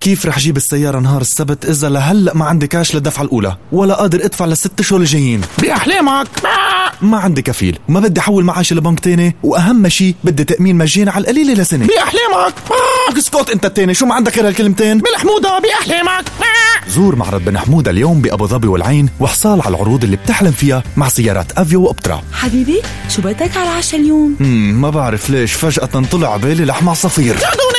كيف رح جيب السيارة نهار السبت إذا لهلأ ما عندي كاش للدفعة الأولى ولا قادر أدفع ل6 شهور الجايين؟ بأحلامك. ما عندي كفيل وما بدي أحول معاشي لبنك تاني، وأهم شي بدي تأمين مجاني على القليلة لسنة. بأحلامك. اسكت انت التاني، شو ما عندك غير هالكلمتين؟ بن حمودة بأحلامك. زور معرض بن حمودة اليوم بأبو ظبي والعين واحصل على العروض اللي بتحلم فيها مع سيارات أفيو وأبترا. حبيبي شو بدك على العشاء اليوم؟ ما بعرف ليش فجأة طلع بالي لحم عصافير.